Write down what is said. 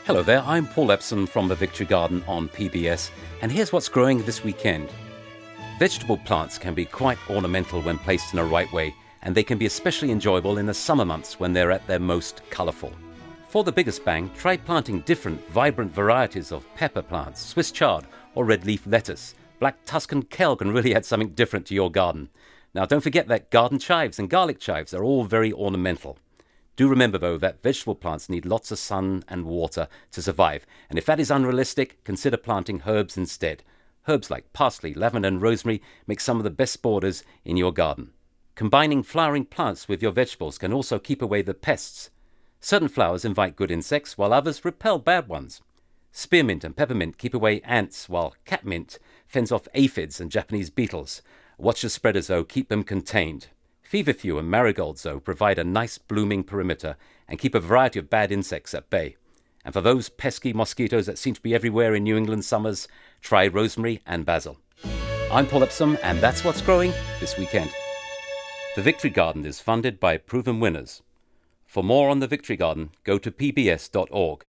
Hello there, I'm Paul Epsom from the Victory Garden on PBS, and here's what's growing this weekend. Vegetable plants can be quite ornamental when placed in a right way, and they can be especially enjoyable in the summer months when they're at their most colourful. For the biggest bang, try planting different, vibrant varieties of pepper plants, Swiss chard or red leaf lettuce. Black Tuscan kale can really add something different to your garden. Now don't forget that garden chives and garlic chives are all very ornamental. Do remember, though, that vegetable plants need lots of sun and water to survive, and if that is unrealistic, consider planting herbs instead. Herbs like parsley, lavender and rosemary make some of the best borders in your garden. Combining flowering plants with your vegetables can also keep away the pests. Certain flowers invite good insects, while others repel bad ones. Spearmint and peppermint keep away ants, while catmint fends off aphids and Japanese beetles. Watch the spreaders, though, keep them contained. Feverfew and marigolds, though, provide a nice blooming perimeter and keep a variety of bad insects at bay. And for those pesky mosquitoes that seem to be everywhere in New England summers, try rosemary and basil. I'm Paul Epsom, and that's what's growing this weekend. The Victory Garden is funded by proven winners. For more on the Victory Garden, go to pbs.org.